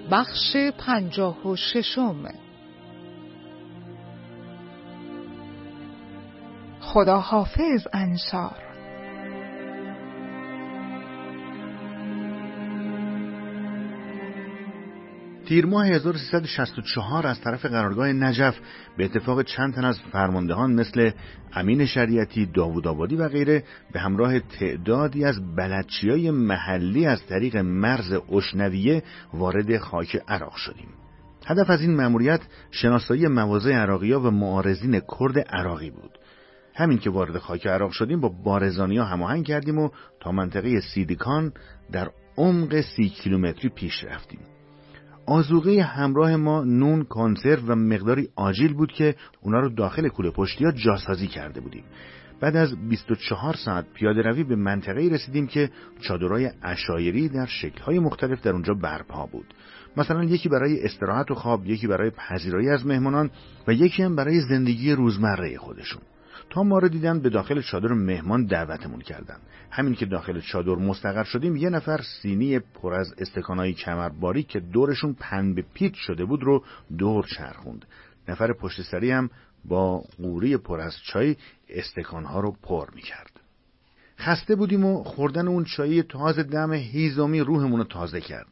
بخش 56. خدا حافظ انصار. تیر ماه 1364 از طرف قرارگاه نجف به اتفاق چند تن از فرماندهان مثل امین شریعتی، داوود آبادی و غیره به همراه تعدادی از بلدچیای محلی از طریق مرز اشنویه وارد خاک عراق شدیم. هدف از این مأموریت شناسایی مواضع عراقی‌ها و معارضین کرد عراقی بود. همین که وارد خاک عراق شدیم با بارزانی‌ها هماهنگ کردیم و تا منطقه سیدیکان در عمق 30 کیلومتری پیش رفتیم. آذوقه همراه ما نون، کنسرو و مقداری آجیل بود که اونا رو داخل کوله پشتی‌ها جاسازی کرده بودیم. بعد از 24 ساعت پیاده روی به منطقه‌ای رسیدیم که چادرهای عشایری در شکل‌های مختلف در اونجا برپا بود. مثلا یکی برای استراحت و خواب، یکی برای پذیرایی از مهمانان و یکی هم برای زندگی روزمره خودشون. تا ما رو دیدن به داخل چادر مهمان دعوتمون کردن. همین که داخل چادر مستقر شدیم یه نفر سینی پر از استکانای کمرباری که دورشون پنبه پیچ شده بود رو دور چرخوند. نفر پشت سری هم با قوری پر از چای استکانها رو پر میکرد. خسته بودیم و خوردن اون چای تازه دم هیزمی روحمون رو تازه کرد.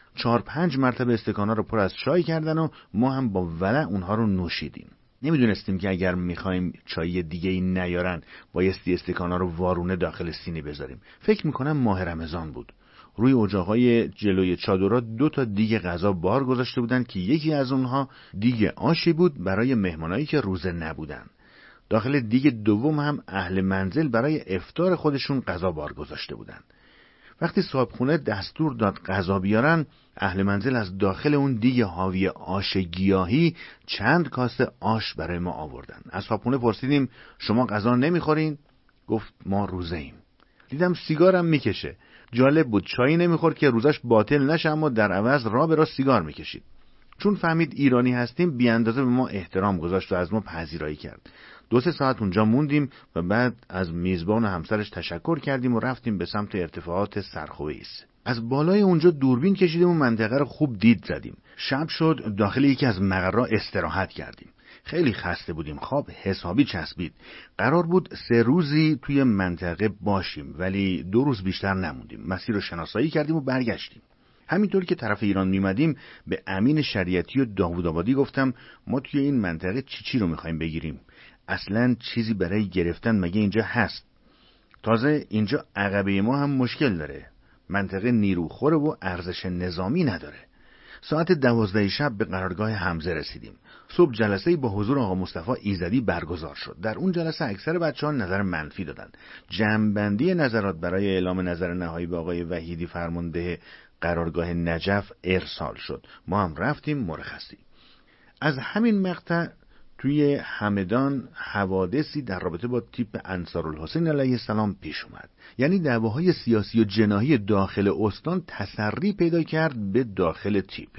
4-5 مرتبه استکانها رو پر از چای کردن و ما هم با ولع اونها رو نوشیدیم. نمیدونستیم که اگر میخوایم چای دیگه ای نیارن بایستی استکانا رو وارونه داخل سینی بذاریم. فکر میکنم ماه رمضان بود. روی اجاقای جلوی چادرها 2 دیگ غذا بار گذاشته بودن که یکی از اونها دیگ آشی بود برای مهمانایی که روزه نبودن. داخل دیگ دوم هم اهل منزل برای افطار خودشون غذا بار گذاشته بودن. وقتی صاحبخونه دستور داد غذا بیارن، اهل منزل از داخل اون دیگ حاوی آش گیاهی چند کاسه آش برای ما آوردن. از صاحبخونه پرسیدیم شما غذا نمیخورین؟ گفت ما روزه ایم. دیدم سیگارم میکشه. جالب بود، چایی نمیخورد که روزش باطل نشه، اما در عوض راه به راه سیگار میکشید. چون فهمید ایرانی هستیم بی اندازه به ما احترام گذاشت و از ما پذیرایی کرد. 2-3 ساعت اونجا موندیم و بعد از میزبان و همسرش تشکر کردیم و رفتیم به سمت ارتفاعات سرخویس. از بالای اونجا دوربین کشیدیم و منطقه رو خوب دید زدیم. شب شد، داخل یکی از مقرها استراحت کردیم. خیلی خسته بودیم، خواب حسابی چسبید. قرار بود 3 روزی توی منطقه باشیم ولی 2 روز بیشتر نموندیم. مسیر رو شناسایی کردیم و برگشتیم. همینطور که طرف ایران میمدیم به امین شریعتی و داوود آبادی گفتم ما توی این منطقه چی رو میخوایم بگیریم؟ اصلاً چیزی برای گرفتن مگه اینجا هست؟ تازه اینجا عقبه ما هم مشکل داره. منطقه نیروخوره و ارزش نظامی نداره. ساعت 12 شب به قرارگاه حمزه رسیدیم. صبح جلسه‌ای با حضور آقا مصطفی ایزدی برگزار شد. در اون جلسه اکثر بچه‌ها نظر منفی دادن. جمع‌بندی نظرات برای اعلام نظر نهایی به آقای وحیدی فرمانده قرارگاه نجف ارسال شد. ما هم رفتیم مرخصی. از همین مقطع توی همدان حوادثی در رابطه با تیپ انصارالحسین علیه السلام پیش اومد. یعنی دعواهای سیاسی و جناحی داخل استان تسری پیدا کرد به داخل تیپ.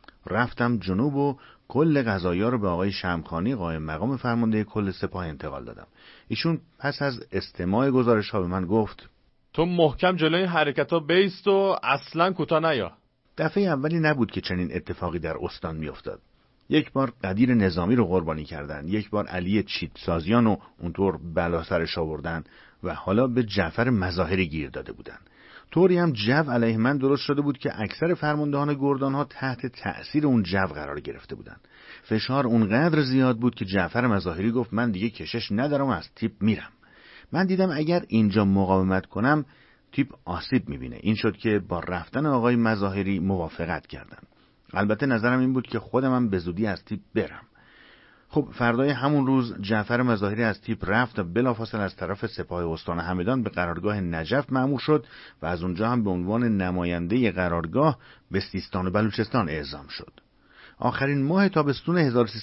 رفتم جنوب و کل قضایا رو به آقای شمخانی قائم مقام فرمانده کل سپاه انتقال دادم. ایشون پس از استماع گزارش ها به من گفت تو محکم جلوی حرکت ها بیست و اصلا کوتاه نیا. دفعه اولی نبود که چنین اتفاقی در استان میافتاد. یک بار قدیر نظامی رو قربانی کردن، یک بار علی چیتسازیان رو اونطور بلا سرش آوردن و حالا به جعفر مظاهری گیر داده بودن. طوری هم جو علیه من درست شده بود که اکثر فرماندهان گردان ها تحت تأثیر اون جو قرار گرفته بودن. فشار اونقدر زیاد بود که جعفر مظاهری گفت من دیگه کشش ندارم و از تیپ میرم. من دیدم اگر اینجا مقاومت کنم تیپ آسیب میبینه. این شد که با رفتن آقای مظاهری موافقت کردم. البته نظرم این بود که خودم به زودی از تیپ برم. خب فردای همون روز جعفر مظاهری از تیپ رفت و بلافاصله از طرف سپاه استان همدان به قرارگاه نجف مأمور شد و از اونجا هم به عنوان نماینده قرارگاه به سیستان و بلوچستان اعزام شد. آخرین ماه تابستون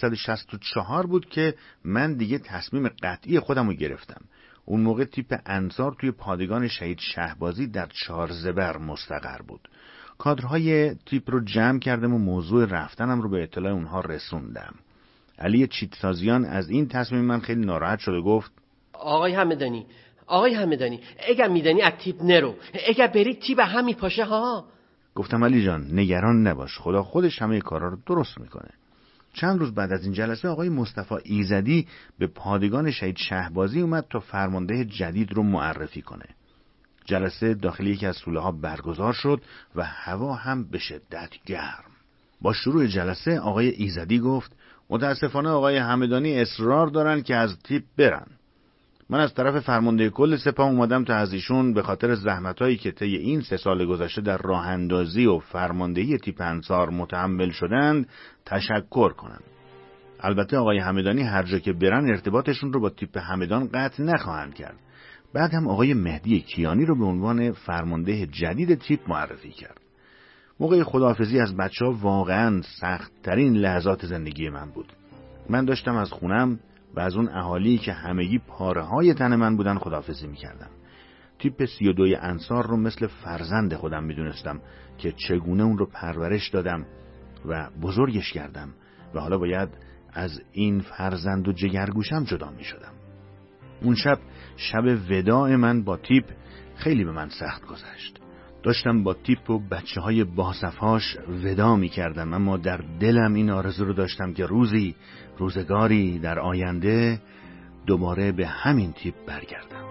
1364 بود که من دیگه تصمیم قطعی خودم رو گرفتم. اون موقع تیپ انصار توی پادگان شهید شهبازی در 4 زبر مستقر بود. کادرهای تیپ رو جمع کردم و موضوع رفتنم رو به اطلاع اونها رسوندم. علی چیتسازیان از این تصمیم من خیلی ناراحت شد و گفت آقای همدانی اگه میدانی از تیپ نرو، اگه بری تیپ هم میپاشه ها. گفتم علی جان نگران نباش، خدا خودش همه کارا رو درست میکنه. چند روز بعد از این جلسه آقای مصطفی ایزدی به پادگان شهید شهبازی اومد تا فرمانده جدید رو معرفی کنه. جلسه داخل یکی از سوله ها برگزار شد و هوا هم به شدت گرم. با شروع جلسه آقای ایزدی گفت متاسفانه آقای همدانی اصرار دارن که از تیپ برن. من از طرف فرمانده کل سپاه اومدم تا از ایشون به خاطر زحمتایی که طی این 3 سال گذشته در راه اندازی و فرماندهی تیپ انصار متحمل شدند تشکر کنم. البته آقای همدانی هر جا که برن ارتباطشون رو با تیپ همدان قطع نخواهند کرد. بعد هم آقای مهدی کیانی رو به عنوان فرمانده جدید تیپ معرفی کرد. موقع خداحافظی از بچه‌ها واقعاً سخت‌ترین لحظات زندگی من بود. من داشتم از خونم و از اون اهالی که همگی پاره‌های تن من بودن خداحافظی می‌کردم. تیپ 32 انصار رو مثل فرزند خودم می‌دونستم که چگونه اون رو پرورش دادم و بزرگش کردم و حالا باید از این فرزند و جگرگوشم جدا می‌شدم. اون شب وداع من با تیپ خیلی به من سخت گذشت. داشتم با تیپ و بچه‌های باصفهاش ودا می‌کردم، اما در دلم این آرزو رو داشتم که روزگاری در آینده دوباره به همین تیپ برگردم.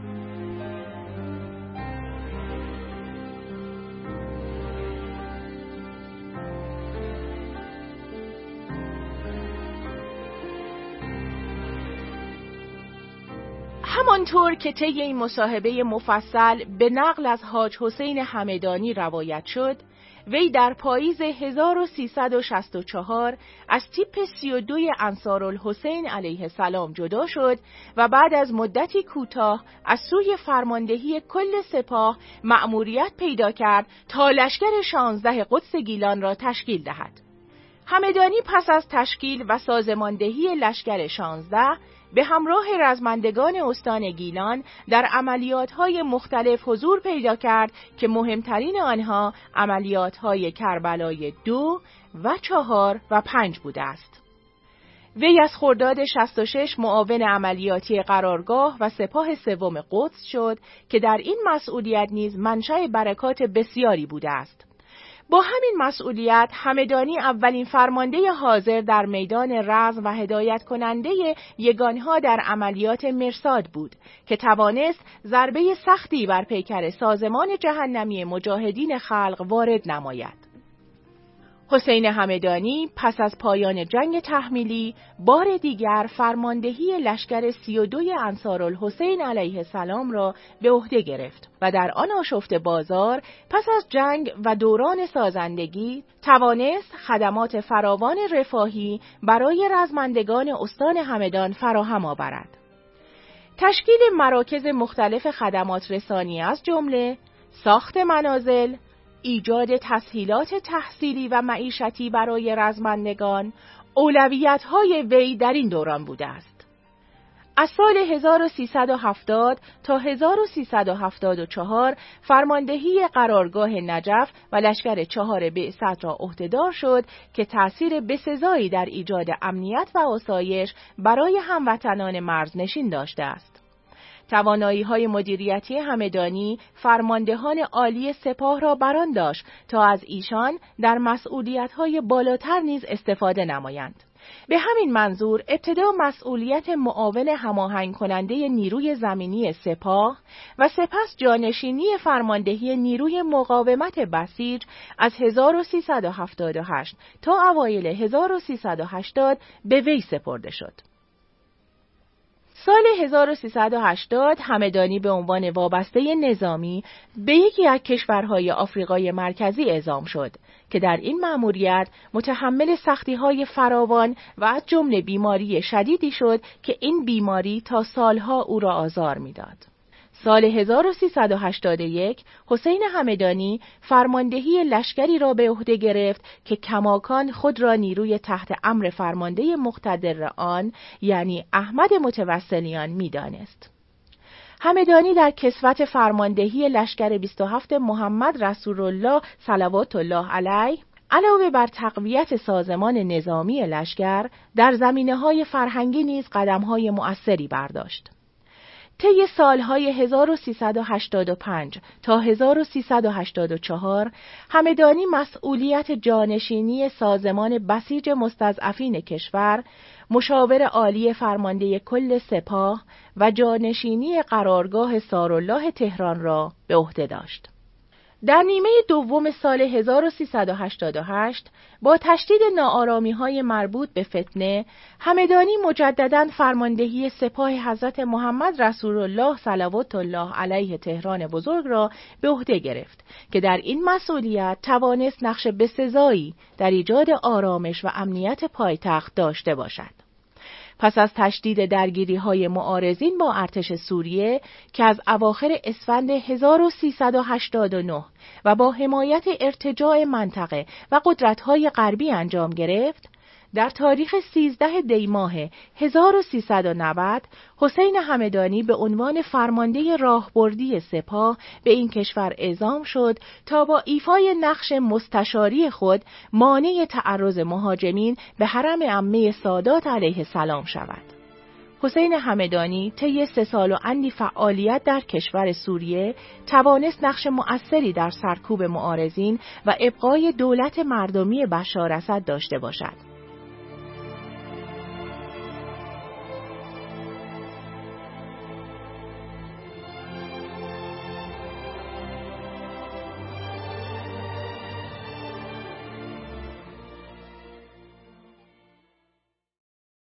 همانطور که طی این مصاحبه مفصل به نقل از حاج حسین همدانی روایت شد، وی در پاییز 1364 از تیپ 32 انصارالحسین علیه السلام جدا شد و بعد از مدتی کوتاه از سوی فرماندهی کل سپاه مأموریت پیدا کرد تا لشکر 16 قدس گیلان را تشکیل دهد. همدانی پس از تشکیل و سازماندهی لشکر 16 به همراه رزمندگان استان گیلان در عملیات‌های مختلف حضور پیدا کرد که مهمترین آنها عملیات‌های کربلای 2 و 4 و 5 بوده است. وی از خرداد 66 معاون عملیاتی قرارگاه و سپاه سوم قدس شد که در این مسئولیت نیز منشأ برکات بسیاری بوده است. با همین مسئولیت همدانی اولین فرمانده حاضر در میدان رزم و هدایت کننده یگانها در عملیات مرصاد بود که توانست ضربه سختی بر پیکر سازمان جهنمی مجاهدین خلق وارد نماید. حسین همدانی پس از پایان جنگ تحمیلی بار دیگر فرماندهی لشکر 32 انصارالحسین علیه السلام را به عهده گرفت و در آن آشفته بازار پس از جنگ و دوران سازندگی توانست خدمات فراوان رفاهی برای رزمندگان استان همدان فراهم آورد. تشکیل مراکز مختلف خدمات رسانی از جمله ساخت منازل، ایجاد تسهیلات تحصیلی و معیشتی برای رزمندگان اولویت‌های وی در این دوران بوده است. از سال 1370 تا 1374 فرماندهی قرارگاه نجف و لشکر 4 بعثت را عهدهدار شد که تأثیر بسزایی در ایجاد امنیت و آسایش برای هموطنان مرزنشین داشته است. توانایی‌های مدیریتی همدانی فرماندهان عالی سپاه را بران داشت تا از ایشان در مسئولیت‌های بالاتر نیز استفاده نمایند. به همین منظور ابتدا مسئولیت معاون هماهنگ کننده نیروی زمینی سپاه و سپس جانشینی فرماندهی نیروی مقاومت بسیج از 1378 تا اوایل 1380 به وی سپرده شد. سال 1380 همدانی به عنوان وابسته نظامی به یکی از کشورهای آفریقای مرکزی اعزام شد که در این مأموریت متحمل سختی‌های فراوان و از جمله بیماری شدیدی شد که این بیماری تا سالها او را آزار می‌داد. سال 1381 حسین همدانی فرماندهی لشکری را به عهده گرفت که کماکان خود را نیروی تحت امر فرمانده مقتدر آن یعنی احمد متوسلیان می‌دانست. همدانی در کسوت فرماندهی لشکر 27 محمد رسول الله صلوات الله علیه علاوه بر تقویت سازمان نظامی لشکر در زمینه‌های فرهنگی نیز قدم‌های مؤثری برداشت. طی سالهای 1385 تا 1384 همدانی مسئولیت جانشینی سازمان بسیج مستضعفین کشور، مشاور عالی فرمانده کل سپاه و جانشینی قرارگاه سارالله تهران را به عهده داشت. در نیمه دوم سال 1388 با تشدید ناآرامی‌های مربوط به فتنه، همدانی مجدداً فرماندهی سپاه حضرت محمد رسول الله صلوات الله علیه تهران بزرگ را به عهده گرفت که در این مسئولیت توانست نقش بسزایی در ایجاد آرامش و امنیت پایتخت داشته باشد. پس از تشدید درگیری‌های معارضین با ارتش سوریه که از اواخر اسفند 1389 و با حمایت ارتجاع منطقه و قدرت‌های غربی انجام گرفت، در تاریخ 13 دی ماه 1390 حسین همدانی به عنوان فرمانده راهبردی سپاه به این کشور اعزام شد تا با ایفای نقش مستشاری خود مانع تعرض مهاجمین به حرم عمه سادات علیه السلام شود. حسین همدانی طی 3 سال و اندی فعالیت در کشور سوریه توانست نقش مؤثری در سرکوب معارضین و ابقای دولت مردمی بشار اسد داشته باشد.